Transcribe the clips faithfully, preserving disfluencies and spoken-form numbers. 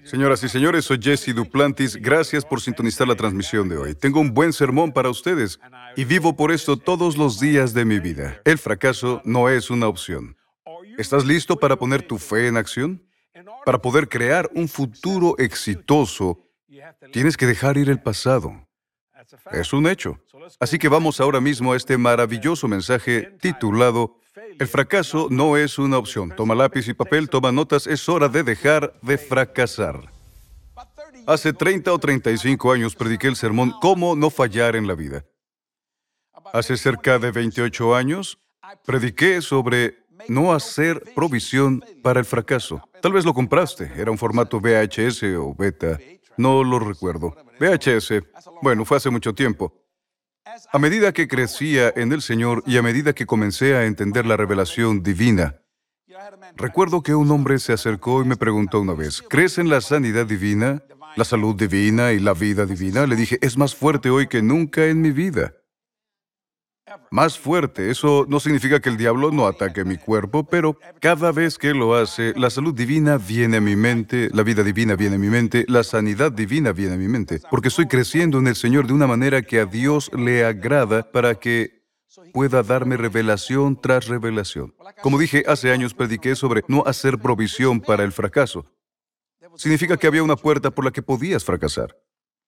Señoras y señores, soy Jesse Duplantis. Gracias por sintonizar la transmisión de hoy. Tengo un buen sermón para ustedes y vivo por esto todos los días de mi vida. El fracaso no es una opción. ¿Estás listo para poner tu fe en acción? Para poder crear un futuro exitoso, tienes que dejar ir el pasado. Es un hecho. Así que vamos ahora mismo a este maravilloso mensaje titulado El fracaso no es una opción. Toma lápiz y papel, toma notas, es hora de dejar de fracasar. Hace treinta o treinta y cinco años prediqué el sermón Cómo no fallar en la vida. Hace cerca de veintiocho años prediqué sobre no hacer provisión para el fracaso. Tal vez lo compraste, era un formato V H S o beta, no lo recuerdo. V H S, bueno, fue hace mucho tiempo. A medida que crecía en el Señor y a medida que comencé a entender la revelación divina, recuerdo que un hombre se acercó y me preguntó una vez, ¿crees en la sanidad divina, la salud divina y la vida divina? Le dije, es más fuerte hoy que nunca en mi vida. Más fuerte, eso no significa que el diablo no ataque mi cuerpo, pero cada vez que lo hace, la salud divina viene a mi mente, la vida divina viene a mi mente, la sanidad divina viene a mi mente, porque estoy creciendo en el Señor de una manera que a Dios le agrada para que pueda darme revelación tras revelación. Como dije, hace años prediqué sobre no hacer provisión para el fracaso. Significa que había una puerta por la que podías fracasar.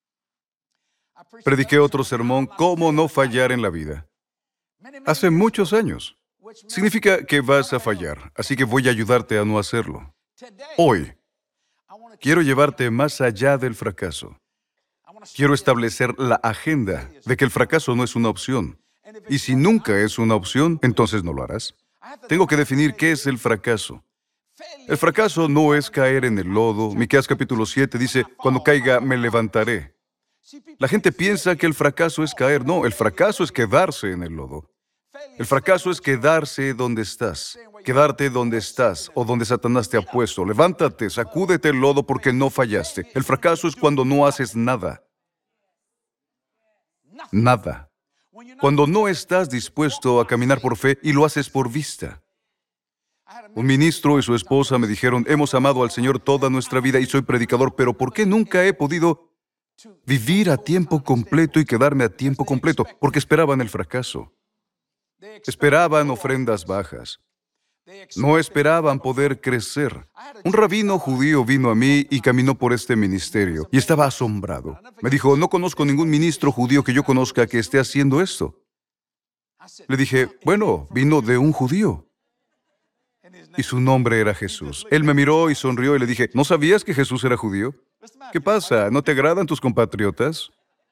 Prediqué otro sermón, Cómo no fallar en la vida. Hace muchos años. Significa que vas a fallar, así que voy a ayudarte a no hacerlo. Hoy, quiero llevarte más allá del fracaso. Quiero establecer la agenda de que el fracaso no es una opción. Y si nunca es una opción, entonces no lo harás. Tengo que definir qué es el fracaso. El fracaso no es caer en el lodo. Miqueas capítulo siete dice, cuando caiga me levantaré. La gente piensa que el fracaso es caer. No, el fracaso es quedarse en el lodo. El fracaso es quedarse donde estás, quedarte donde estás o donde Satanás te ha puesto. Levántate, sacúdete el lodo porque no fallaste. El fracaso es cuando no haces nada. Nada. Cuando no estás dispuesto a caminar por fe y lo haces por vista. Un ministro y su esposa me dijeron, hemos amado al Señor toda nuestra vida y soy predicador, pero ¿por qué nunca he podido vivir a tiempo completo y quedarme a tiempo completo? Porque esperaban el fracaso. Esperaban ofrendas bajas. No esperaban poder crecer. Un rabino judío vino a mí y caminó por este ministerio y estaba asombrado. Me dijo, no conozco ningún ministro judío que yo conozca que esté haciendo esto. Le dije, bueno, vino de un judío. Y su nombre era Jesús. Él me miró y sonrió y le dije, ¿no sabías que Jesús era judío? ¿Qué pasa? ¿No te agradan tus compatriotas?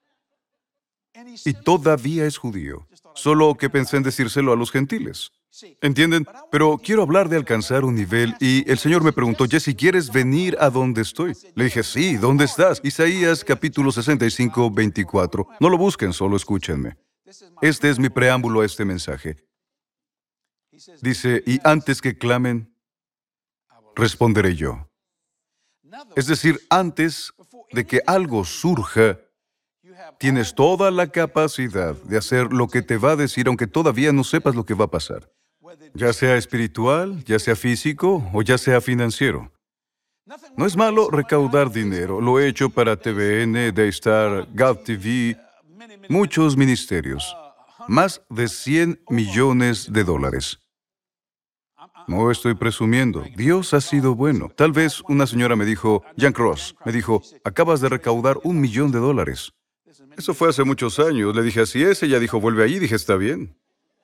Y todavía es judío. Solo que pensé en decírselo a los gentiles. ¿Entienden? Pero quiero hablar de alcanzar un nivel y el Señor me preguntó, Jesse, ¿quieres venir a donde estoy? Le dije, sí, ¿dónde estás? Isaías capítulo sesenta y cinco, veinticuatro. No lo busquen, solo escúchenme. Este es mi preámbulo a este mensaje. Dice, y antes que clamen, responderé yo. Es decir, antes de que algo surja, tienes toda la capacidad de hacer lo que te va a decir, aunque todavía no sepas lo que va a pasar. Ya sea espiritual, ya sea físico o ya sea financiero. No es malo recaudar dinero. Lo he hecho para T V N, Daystar, Gulf T V, muchos ministerios. Más de cien millones de dólares. No estoy presumiendo. Dios ha sido bueno. Tal vez una señora me dijo, Jan Cross, me dijo, acabas de recaudar un millón de dólares. Eso fue hace muchos años. Le dije, así es. Ella dijo, vuelve allí. Dije, está bien.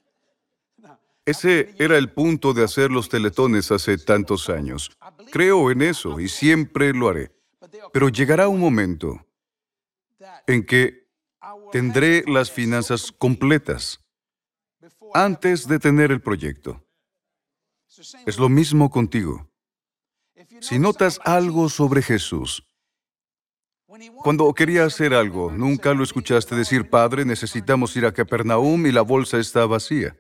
Ese era el punto de hacer los teletones hace tantos años. Creo en eso y siempre lo haré. Pero llegará un momento en que tendré las finanzas completas antes de tener el proyecto. Es lo mismo contigo. Si notas algo sobre Jesús, cuando quería hacer algo, nunca lo escuchaste decir, Padre, necesitamos ir a Capernaum y la bolsa está vacía.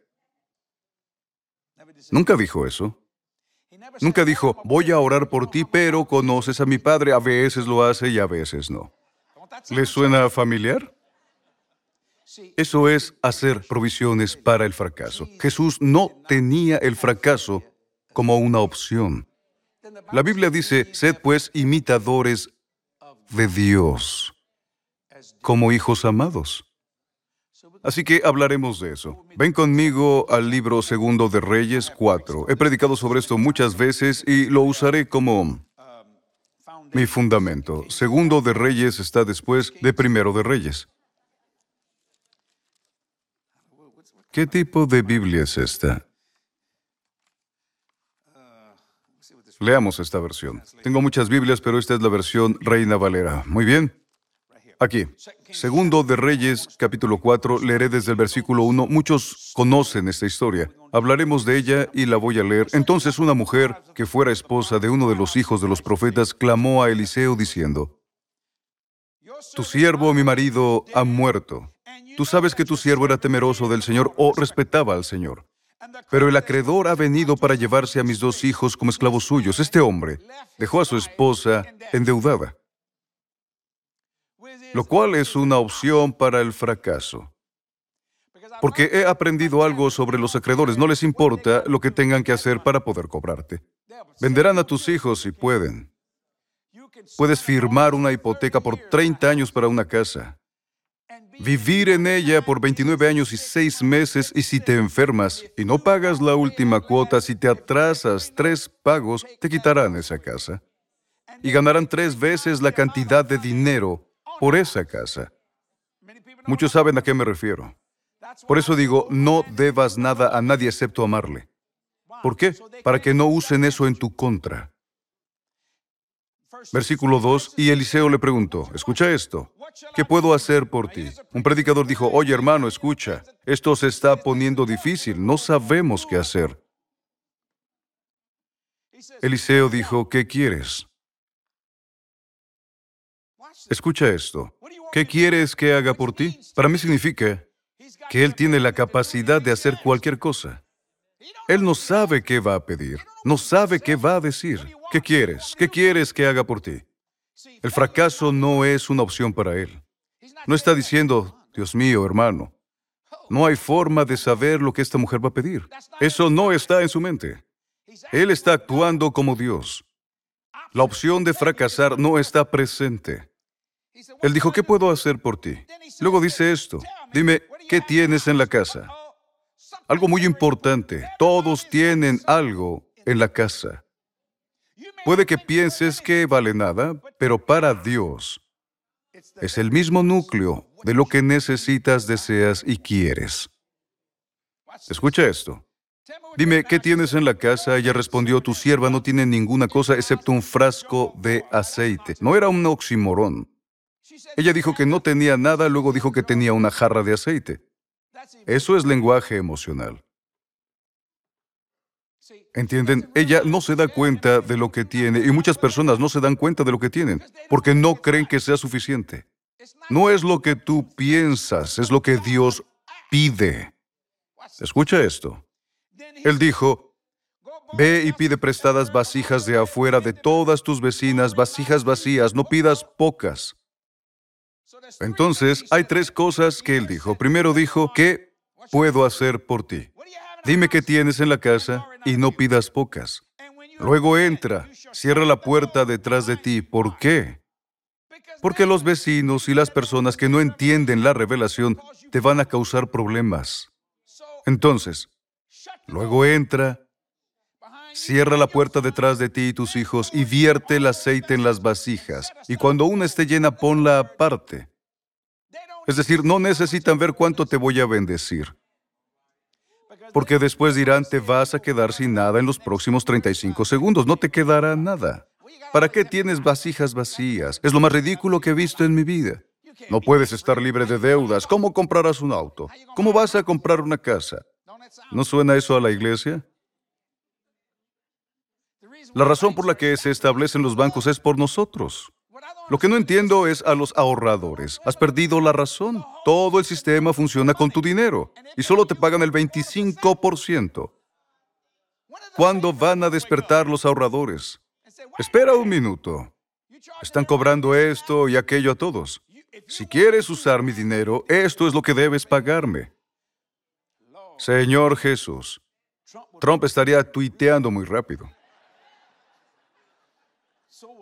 Nunca dijo eso. Nunca dijo, voy a orar por ti, pero conoces a mi Padre. A veces lo hace y a veces no. ¿Les suena familiar? Eso es hacer provisiones para el fracaso. Jesús no tenía el fracaso como una opción. La Biblia dice, sed pues imitadores de Dios, como hijos amados. Así que hablaremos de eso. Ven conmigo al libro Segundo de Reyes cuatro. He predicado sobre esto muchas veces y lo usaré como mi fundamento. Segundo de Reyes está después de Primero de Reyes. ¿Qué tipo de Biblia es esta? Leamos esta versión. Tengo muchas Biblias, pero esta es la versión Reina Valera. Muy bien. Aquí, Segundo de Reyes, capítulo cuatro, leeré desde el versículo uno. Muchos conocen esta historia. Hablaremos de ella y la voy a leer. Entonces una mujer, que fuera esposa de uno de los hijos de los profetas, clamó a Eliseo diciendo, tu siervo, mi marido, ha muerto. Tú sabes que tu siervo era temeroso del Señor o respetaba al Señor. Pero el acreedor ha venido para llevarse a mis dos hijos como esclavos suyos. Este hombre dejó a su esposa endeudada, lo cual es una opción para el fracaso. Porque he aprendido algo sobre los acreedores. No les importa lo que tengan que hacer para poder cobrarte. Venderán a tus hijos si pueden. Puedes firmar una hipoteca por treinta años para una casa, vivir en ella por veintinueve años y seis meses, y si te enfermas y no pagas la última cuota, si te atrasas tres pagos, te quitarán esa casa. Y ganarán tres veces la cantidad de dinero por esa casa. Muchos saben a qué me refiero. Por eso digo, no debas nada a nadie excepto amarle. ¿Por qué? Para que no usen eso en tu contra. Versículo dos, y Eliseo le preguntó, escucha esto, ¿qué puedo hacer por ti? Un predicador dijo, oye hermano, escucha, esto se está poniendo difícil, no sabemos qué hacer. Eliseo dijo, ¿qué quieres? Escucha esto, ¿qué quieres que haga por ti? Para mí significa que él tiene la capacidad de hacer cualquier cosa. Él no sabe qué va a pedir, no sabe qué va a decir. ¿Qué quieres? ¿Qué quieres que haga por ti? El fracaso no es una opción para él. No está diciendo, Dios mío, hermano, no hay forma de saber lo que esta mujer va a pedir. Eso no está en su mente. Él está actuando como Dios. La opción de fracasar no está presente. Él dijo, ¿qué puedo hacer por ti? Luego dice esto, dime, ¿qué tienes en la casa? Algo muy importante, todos tienen algo en la casa. Puede que pienses que vale nada, pero para Dios es el mismo núcleo de lo que necesitas, deseas y quieres. Escucha esto. Dime, ¿qué tienes en la casa? Ella respondió, tu sierva no tiene ninguna cosa excepto un frasco de aceite. No era un oxímoron. Ella dijo que no tenía nada, luego dijo que tenía una jarra de aceite. Eso es lenguaje emocional. ¿Entienden? Ella no se da cuenta de lo que tiene, y muchas personas no se dan cuenta de lo que tienen, porque no creen que sea suficiente. No es lo que tú piensas, es lo que Dios pide. Escucha esto. Él dijo, ve y pide prestadas vasijas de afuera de todas tus vecinas, vasijas vacías, no pidas pocas. Entonces, hay tres cosas que él dijo. Primero dijo, ¿qué puedo hacer por ti? Dime qué tienes en la casa y no pidas pocas. Luego entra, cierra la puerta detrás de ti. ¿Por qué? Porque los vecinos y las personas que no entienden la revelación te van a causar problemas. Entonces, luego entra, cierra la puerta detrás de ti y tus hijos y vierte el aceite en las vasijas. Y cuando una esté llena, ponla aparte. Es decir, no necesitan ver cuánto te voy a bendecir. Porque después dirán, te vas a quedar sin nada en los próximos treinta y cinco segundos. No te quedará nada. ¿Para qué tienes vasijas vacías? Es lo más ridículo que he visto en mi vida. No puedes estar libre de deudas. ¿Cómo comprarás un auto? ¿Cómo vas a comprar una casa? ¿No suena eso a la iglesia? La razón por la que se establecen los bancos es por nosotros. Lo que no entiendo es a los ahorradores. Has perdido la razón. Todo el sistema funciona con tu dinero y solo te pagan el veinticinco por ciento. ¿Cuándo van a despertar los ahorradores? Espera un minuto. Están cobrando esto y aquello a todos. Si quieres usar mi dinero, esto es lo que debes pagarme. Señor Jesús, Trump estaría tuiteando muy rápido.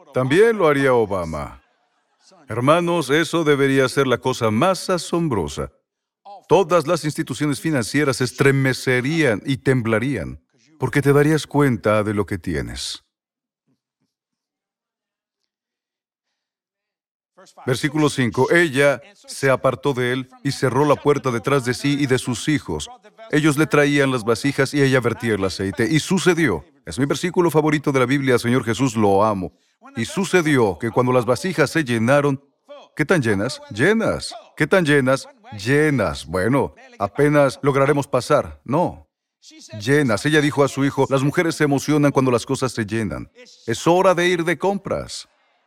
También lo haría Obama. Hermanos, eso debería ser la cosa más asombrosa. Todas las instituciones financieras se estremecerían y temblarían, porque te darías cuenta de lo que tienes. Versículo cinco. Ella se apartó de él y cerró la puerta detrás de sí y de sus hijos. Ellos le traían las vasijas y ella vertía el aceite. Y sucedió, es mi versículo favorito de la Biblia, Señor Jesús, lo amo. Y sucedió que cuando las vasijas se llenaron, ¿qué tan llenas? Llenas. ¿Qué tan llenas? Llenas. Bueno, apenas lograremos pasar. No. Llenas. Ella dijo a su hijo, las mujeres se emocionan cuando las cosas se llenan. Es hora de ir de compras.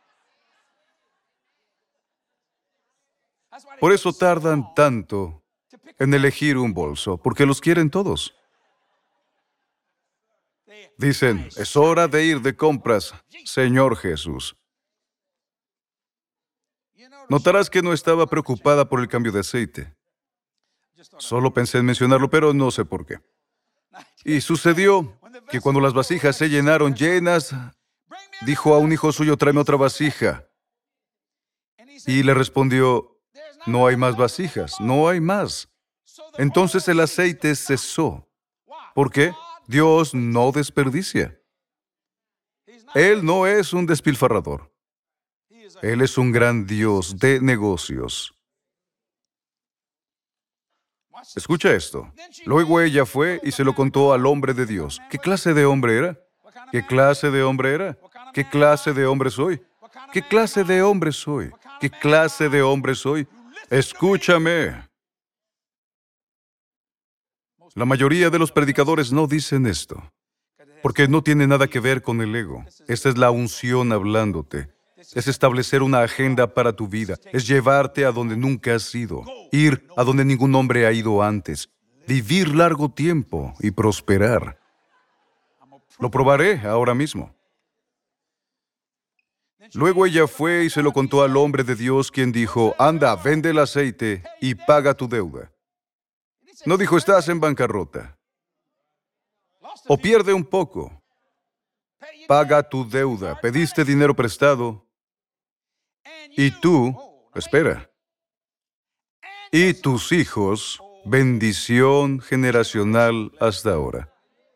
Por eso tardan tanto en elegir un bolso, porque los quieren todos. Dicen, es hora de ir de compras, Señor Jesús. Notarás que no estaba preocupada por el cambio de aceite. Solo pensé en mencionarlo, pero no sé por qué. Y sucedió que cuando las vasijas se llenaron llenas, dijo a un hijo suyo, tráeme otra vasija. Y le respondió, no hay más vasijas, no hay más. Entonces el aceite cesó. ¿Por qué? Dios no desperdicia. Él no es un despilfarrador. Él es un gran Dios de negocios. Escucha esto. Luego ella fue y se lo contó al hombre de Dios. ¿Qué clase de hombre era? ¿Qué clase de hombre era? ¿Qué clase de hombre soy? ¿Qué clase de hombre soy? ¿Qué clase de hombre soy? Escúchame. La mayoría de los predicadores no dicen esto, porque no tiene nada que ver con el ego. Esta es la unción hablándote. Es establecer una agenda para tu vida. Es llevarte a donde nunca has ido. Ir a donde ningún hombre ha ido antes. Vivir largo tiempo y prosperar. Lo probaré ahora mismo. Luego ella fue y se lo contó al hombre de Dios, quien dijo, anda, vende el aceite y paga tu deuda. No dijo, estás en bancarrota. O pierde un poco. Paga tu deuda. Pediste dinero prestado. Y tú, espera, y tus hijos, bendición generacional hasta ahora.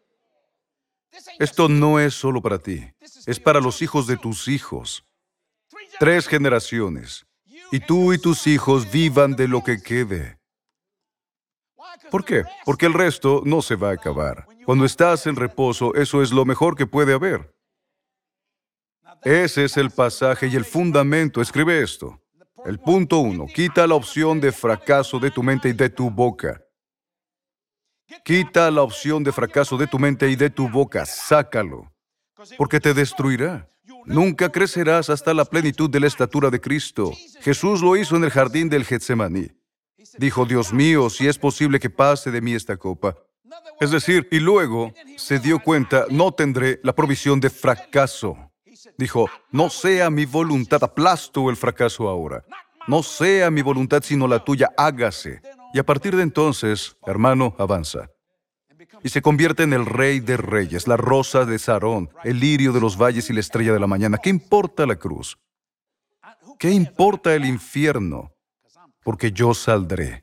Esto no es solo para ti, es para los hijos de tus hijos. Tres generaciones. Y tú y tus hijos vivan de lo que quede. ¿Por qué? Porque el resto no se va a acabar. Cuando estás en reposo, eso es lo mejor que puede haber. Ese es el pasaje y el fundamento. Escribe esto. El punto uno. Quita la opción de fracaso de tu mente y de tu boca. Quita la opción de fracaso de tu mente y de tu boca. Sácalo. Porque te destruirá. Nunca crecerás hasta la plenitud de la estatura de Cristo. Jesús lo hizo en el jardín del Getsemaní. Dijo, Dios mío, si es posible que pase de mí esta copa. Es decir, y luego se dio cuenta, no tendré la provisión de fracaso. Dijo, no sea mi voluntad, aplasto el fracaso ahora. No sea mi voluntad sino la tuya, hágase. Y a partir de entonces, hermano, avanza. Y se convierte en el rey de reyes, la rosa de Sarón, el lirio de los valles y la estrella de la mañana. ¿Qué importa la cruz? ¿Qué importa el infierno? Porque yo saldré.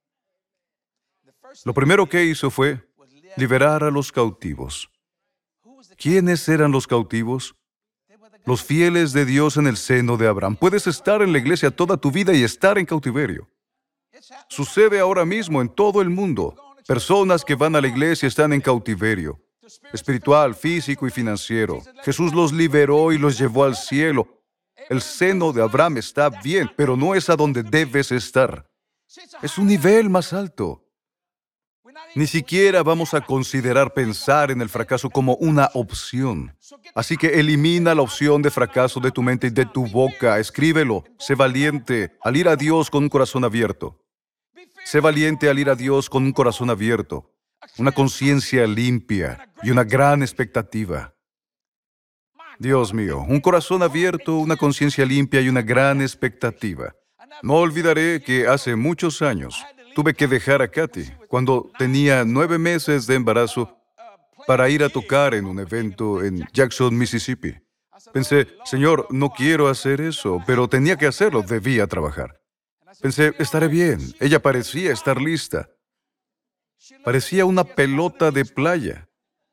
Lo primero que hizo fue liberar a los cautivos. ¿Quiénes eran los cautivos? Los fieles de Dios en el seno de Abraham. Puedes estar en la iglesia toda tu vida y estar en cautiverio. Sucede ahora mismo en todo el mundo. Personas que van a la iglesia están en cautiverio, espiritual, físico y financiero. Jesús los liberó y los llevó al cielo. El seno de Abraham está bien, pero no es a donde debes estar. Es un nivel más alto. Ni siquiera vamos a considerar pensar en el fracaso como una opción. Así que elimina la opción de fracaso de tu mente y de tu boca. Escríbelo. Sé valiente al ir a Dios con un corazón abierto. Sé valiente al ir a Dios con un corazón abierto, una conciencia limpia y una gran expectativa. Dios mío, un corazón abierto, una conciencia limpia y una gran expectativa. No olvidaré que hace muchos años tuve que dejar a Katy cuando tenía nueve meses de embarazo para ir a tocar en un evento en Jackson, Mississippi. Pensé, Señor, no quiero hacer eso, pero tenía que hacerlo, debía trabajar. Pensé, estaré bien. Ella parecía estar lista. Parecía una pelota de playa.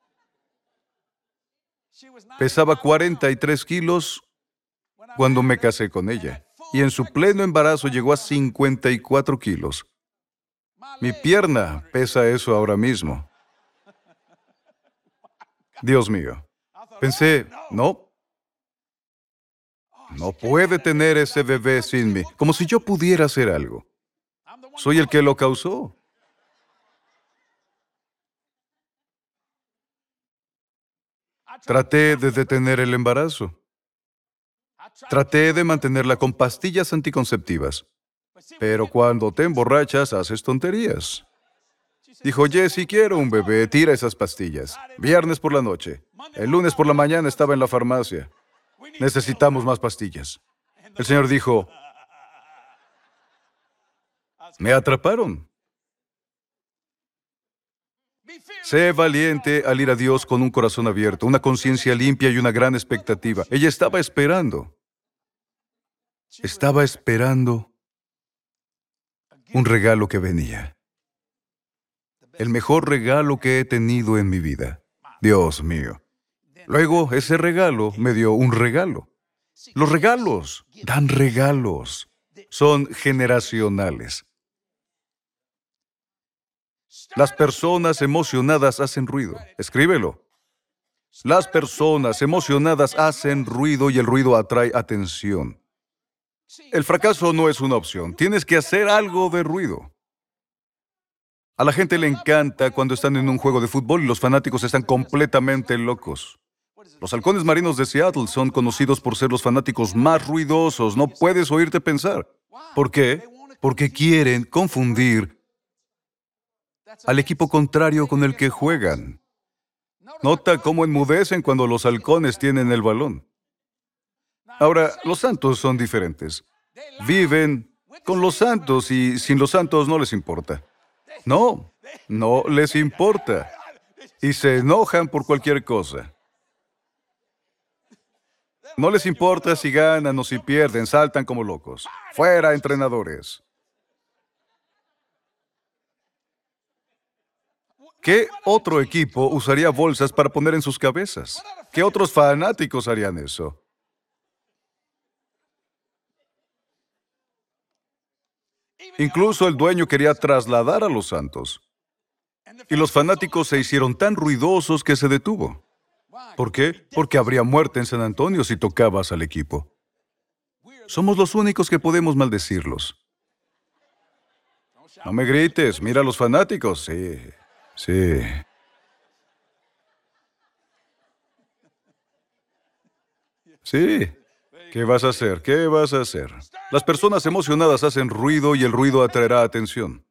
Pesaba cuarenta y tres kilos cuando me casé con ella. Y en su pleno embarazo llegó a cincuenta y cuatro kilos. Mi pierna pesa eso ahora mismo. Dios mío. Pensé, no, no puede tener ese bebé sin mí, como si yo pudiera hacer algo. Soy el que lo causó. Traté de detener el embarazo. Traté de mantenerla con pastillas anticonceptivas. Pero cuando te emborrachas, haces tonterías. Dijo, Jesse, quiero un bebé, tira esas pastillas. Viernes por la noche. El lunes por la mañana estaba en la farmacia. Necesitamos más pastillas. El Señor dijo, me atraparon. Sé valiente al ir a Dios con un corazón abierto, una conciencia limpia y una gran expectativa. Ella estaba esperando. Estaba esperando un regalo que venía. El mejor regalo que he tenido en mi vida. Dios mío. Luego, ese regalo me dio un regalo. Los regalos dan regalos. Son generacionales. Las personas emocionadas hacen ruido. Escríbelo. Las personas emocionadas hacen ruido y el ruido atrae atención. El fracaso no es una opción. Tienes que hacer algo de ruido. A la gente le encanta cuando están en un juego de fútbol y los fanáticos están completamente locos. Los halcones marinos de Seattle son conocidos por ser los fanáticos más ruidosos. No puedes oírte pensar. ¿Por qué? Porque quieren confundir al equipo contrario con el que juegan. Nota cómo enmudecen cuando los halcones tienen el balón. Ahora, los santos son diferentes. Viven con los santos y sin los santos no les importa. No, no les importa. Y se enojan por cualquier cosa. No les importa si ganan o si pierden, saltan como locos. ¡Fuera, entrenadores! ¿Qué otro equipo usaría bolsas para poner en sus cabezas? ¿Qué otros fanáticos harían eso? Incluso el dueño quería trasladar a los santos. Y los fanáticos se hicieron tan ruidosos que se detuvo. ¿Por qué? Porque habría muerte en San Antonio si tocabas al equipo. Somos los únicos que podemos maldecirlos. No me grites, mira a los fanáticos. Sí, sí. Sí. ¿Qué vas a hacer? ¿Qué vas a hacer? Las personas emocionadas hacen ruido y el ruido atraerá atención.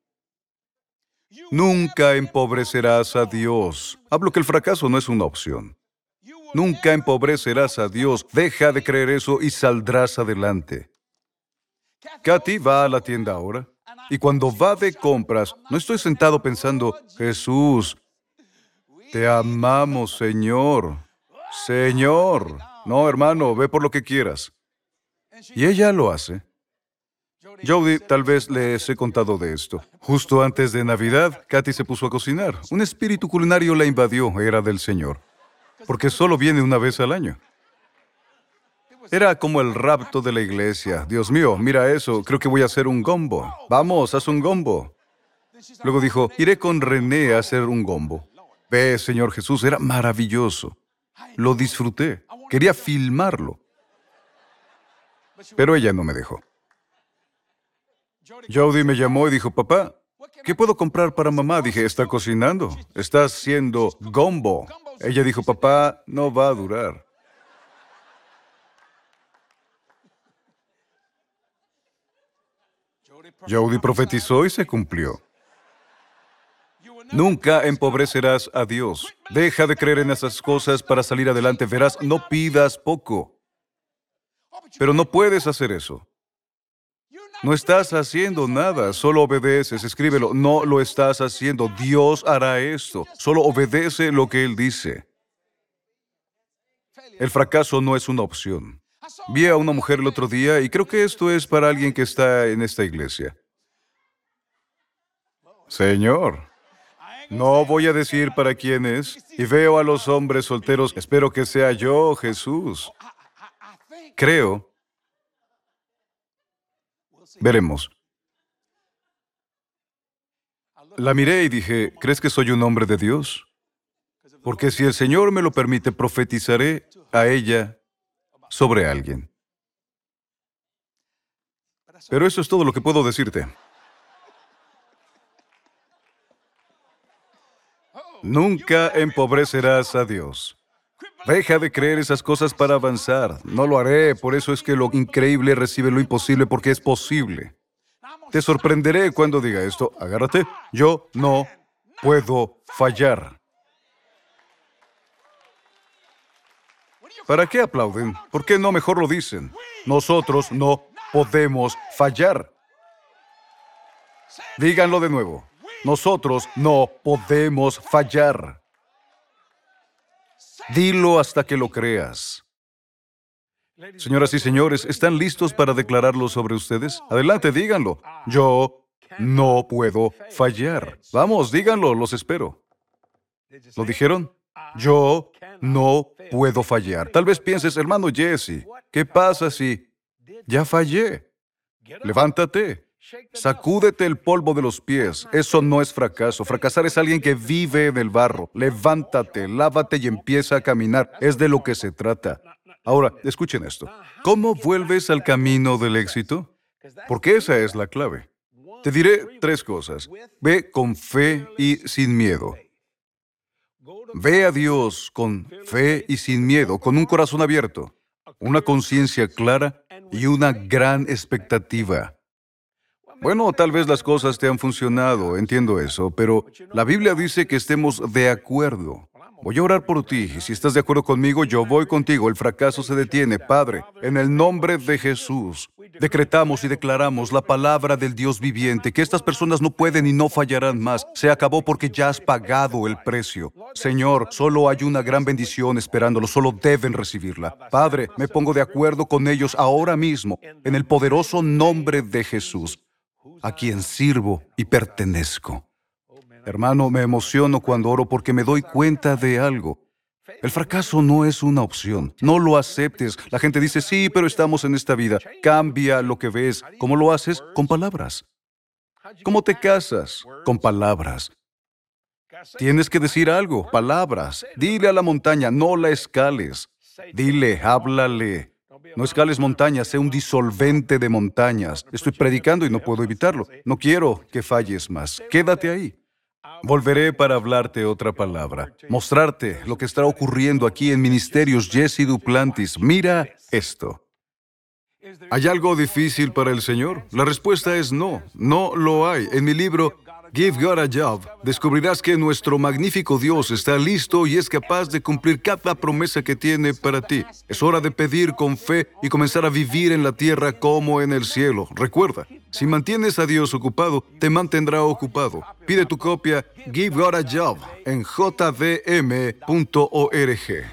Nunca empobrecerás a Dios. Hablo que el fracaso no es una opción. Nunca empobrecerás a Dios. Deja de creer eso y saldrás adelante. Katy va a la tienda ahora y cuando va de compras, no estoy sentado pensando, Jesús, te amamos, Señor. Señor. No, hermano, ve por lo que quieras. Y ella lo hace. Jody, tal vez les he contado de esto. Justo antes de Navidad, Katy se puso a cocinar. Un espíritu culinario la invadió, era del Señor. Porque solo viene una vez al año. Era como el rapto de la iglesia. Dios mío, mira eso, creo que voy a hacer un gombo. Vamos, haz un gombo. Luego dijo, iré con René a hacer un gombo. Ve, Señor Jesús, era maravilloso. Lo disfruté. Quería filmarlo. Pero ella no me dejó. Jody me llamó y dijo, papá, ¿qué puedo comprar para mamá? Dije, está cocinando. Está haciendo gombo. Ella dijo, papá, no va a durar. Jody profetizó y se cumplió. Nunca empobrecerás a Dios. Deja de creer en esas cosas para salir adelante. Verás, no pidas poco. Pero no puedes hacer eso. No estás haciendo nada, solo obedeces. Escríbelo, no lo estás haciendo. Dios hará esto. Solo obedece lo que Él dice. El fracaso no es una opción. Vi a una mujer el otro día y creo que esto es para alguien que está en esta iglesia. Señor, no voy a decir para quién es. Y veo a los hombres solteros. Espero que sea yo, Jesús. Creo. Veremos. La miré y dije, ¿crees que soy un hombre de Dios? Porque si el Señor me lo permite, profetizaré a ella sobre alguien. Pero eso es todo lo que puedo decirte. Nunca empobrecerás a Dios. Deja de creer esas cosas para avanzar. No lo haré, por eso es que lo increíble recibe lo imposible porque es posible. Te sorprenderé cuando diga esto. Agárrate. Yo no puedo fallar. ¿Para qué aplauden? ¿Por qué no mejor lo dicen? Nosotros no podemos fallar. Díganlo de nuevo. Nosotros no podemos fallar. Dilo hasta que lo creas. Señoras y señores, ¿están listos para declararlo sobre ustedes? Adelante, díganlo. Yo no puedo fallar. Vamos, díganlo, los espero. ¿Lo dijeron? Yo no puedo fallar. Tal vez pienses, hermano Jesse, ¿qué pasa si ya fallé? Levántate. Sacúdete el polvo de los pies. Eso no es fracaso. Fracasar es alguien que vive en el barro. Levántate, lávate y empieza a caminar. Es de lo que se trata. Ahora, escuchen esto. ¿Cómo vuelves al camino del éxito? Porque esa es la clave. Te diré tres cosas. Ve con fe y sin miedo. Ve a Dios con fe y sin miedo, con un corazón abierto, una conciencia clara y una gran expectativa. Bueno, tal vez las cosas te han funcionado, entiendo eso, pero la Biblia dice que estemos de acuerdo. Voy a orar por ti, y si estás de acuerdo conmigo, yo voy contigo. El fracaso se detiene. Padre, en el nombre de Jesús, decretamos y declaramos la palabra del Dios viviente, que estas personas no pueden y no fallarán más. Se acabó porque ya has pagado el precio. Señor, solo hay una gran bendición esperándolo, solo deben recibirla. Padre, me pongo de acuerdo con ellos ahora mismo, en el poderoso nombre de Jesús, a quien sirvo y pertenezco. Hermano, me emociono cuando oro porque me doy cuenta de algo. El fracaso no es una opción. No lo aceptes. La gente dice, sí, pero estamos en esta vida. Cambia lo que ves. ¿Cómo lo haces? Con palabras. ¿Cómo te casas? Con palabras. Tienes que decir algo. Palabras. Dile a la montaña, no la escales. Dile, háblale. No escales montañas, sé un disolvente de montañas. Estoy predicando y no puedo evitarlo. No quiero que falles más. Quédate ahí. Volveré para hablarte otra palabra, mostrarte lo que está ocurriendo aquí en Ministerios Jesse Duplantis. Mira esto. ¿Hay algo difícil para el Señor? La respuesta es no, no lo hay. En mi libro, Give God a Job, descubrirás que nuestro magnífico Dios está listo y es capaz de cumplir cada promesa que tiene para ti. Es hora de pedir con fe y comenzar a vivir en la tierra como en el cielo. Recuerda, si mantienes a Dios ocupado, te mantendrá ocupado. Pide tu copia Give God a Job en j d m punto org.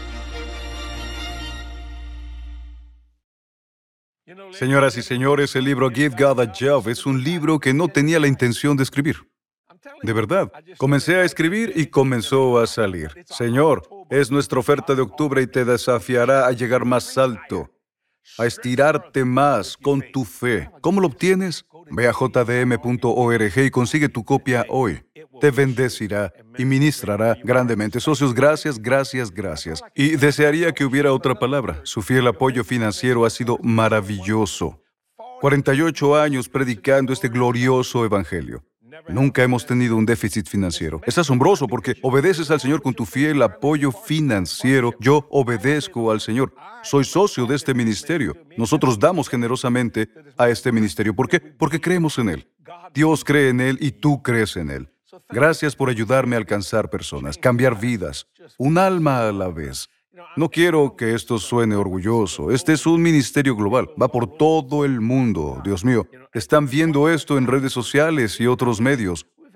Señoras y señores, el libro Give God a Job es un libro que no tenía la intención de escribir. De verdad, comencé a escribir y comenzó a salir. Señor, es nuestra oferta de octubre y te desafiará a llegar más alto, a estirarte más con tu fe. ¿Cómo lo obtienes? Ve a j d m punto org y consigue tu copia hoy. Te bendecirá y ministrará grandemente. Socios, gracias, gracias, gracias. Y desearía que hubiera otra palabra. Su fiel apoyo financiero ha sido maravilloso. cuarenta y ocho años predicando este glorioso evangelio. Nunca hemos tenido un déficit financiero. Es asombroso porque obedeces al Señor con tu fiel apoyo financiero. Yo obedezco al Señor. Soy socio de este ministerio. Nosotros damos generosamente a este ministerio. ¿Por qué? Porque creemos en Él. Dios cree en Él y tú crees en Él. Gracias por ayudarme a alcanzar personas, cambiar vidas, un alma a la vez. No quiero que esto suene orgulloso. Este es un ministerio global. Va por todo el mundo. Dios mío, están viendo esto en redes sociales y otros medios.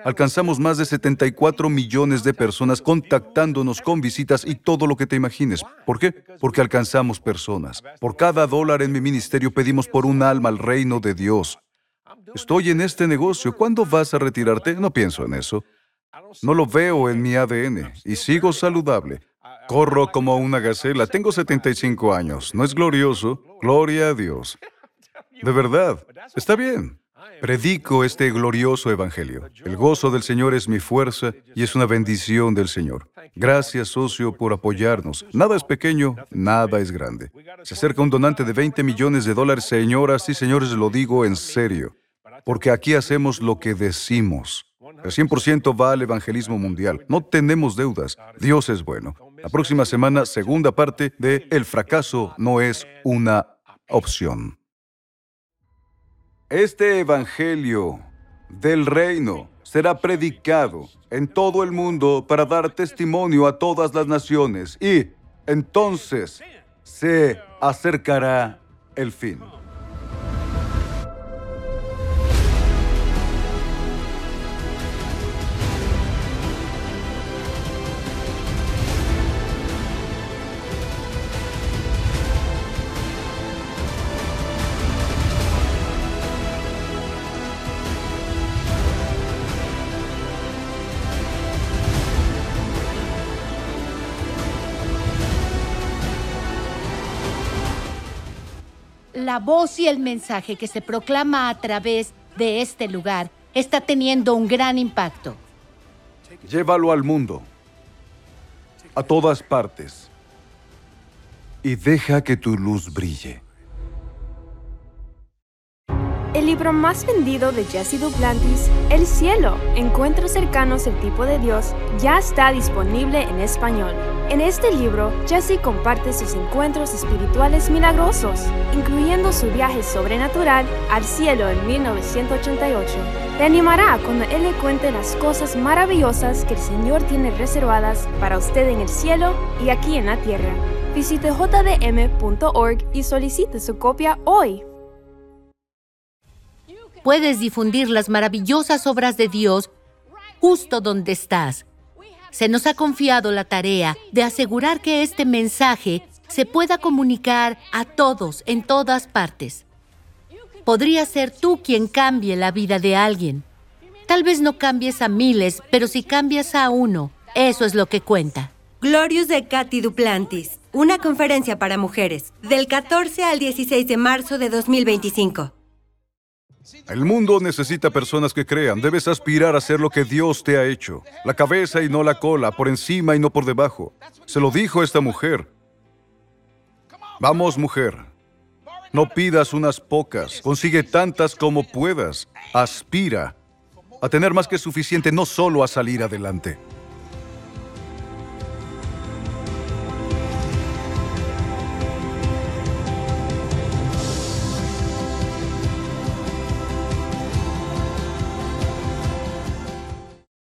Alcanzamos más de setenta y cuatro millones de personas contactándonos con visitas y todo lo que te imagines. ¿Por qué? Porque alcanzamos personas. Por cada dólar en mi ministerio pedimos por un alma al reino de Dios. Estoy en este negocio. ¿Cuándo vas a retirarte? No pienso en eso. No lo veo en mi A D N y sigo saludable. Corro como una gacela. Tengo setenta y cinco años. ¿No es glorioso? Gloria a Dios. De verdad. Está bien. Predico este glorioso evangelio. El gozo del Señor es mi fuerza y es una bendición del Señor. Gracias, socio, por apoyarnos. Nada es pequeño, nada es grande. Se acerca un donante de veinte millones de dólares, señoras y señores, lo digo en serio. Porque aquí hacemos lo que decimos. El cien por ciento va al evangelismo mundial. No tenemos deudas. Dios es bueno. La próxima semana, segunda parte de El fracaso no es una opción. Este evangelio del reino será predicado en todo el mundo para dar testimonio a todas las naciones y entonces se acercará el fin. La voz y el mensaje que se proclama a través de este lugar está teniendo un gran impacto. Llévalo al mundo, a todas partes, y deja que tu luz brille. El libro más vendido de Jesse Duplantis, El cielo, encuentros cercanos al tipo de Dios, ya está disponible en español. En este libro, Jesse comparte sus encuentros espirituales milagrosos, incluyendo su viaje sobrenatural al cielo en mil novecientos ochenta y ocho. Te animará cuando él le cuente las cosas maravillosas que el Señor tiene reservadas para usted en el cielo y aquí en la tierra. Visite j d m punto org y solicite su copia hoy. Puedes difundir las maravillosas obras de Dios justo donde estás. Se nos ha confiado la tarea de asegurar que este mensaje se pueda comunicar a todos en todas partes. Podría ser tú quien cambie la vida de alguien. Tal vez no cambies a miles, pero si cambias a uno, eso es lo que cuenta. Glorious de Cathy Duplantis, una conferencia para mujeres, del catorce al dieciséis de marzo de dos mil veinticinco. El mundo necesita personas que crean. Debes aspirar a hacer lo que Dios te ha hecho. La cabeza y no la cola, por encima y no por debajo. Se lo dijo esta mujer. Vamos, mujer. No pidas unas pocas. Consigue tantas como puedas. Aspira a tener más que suficiente, no solo a salir adelante.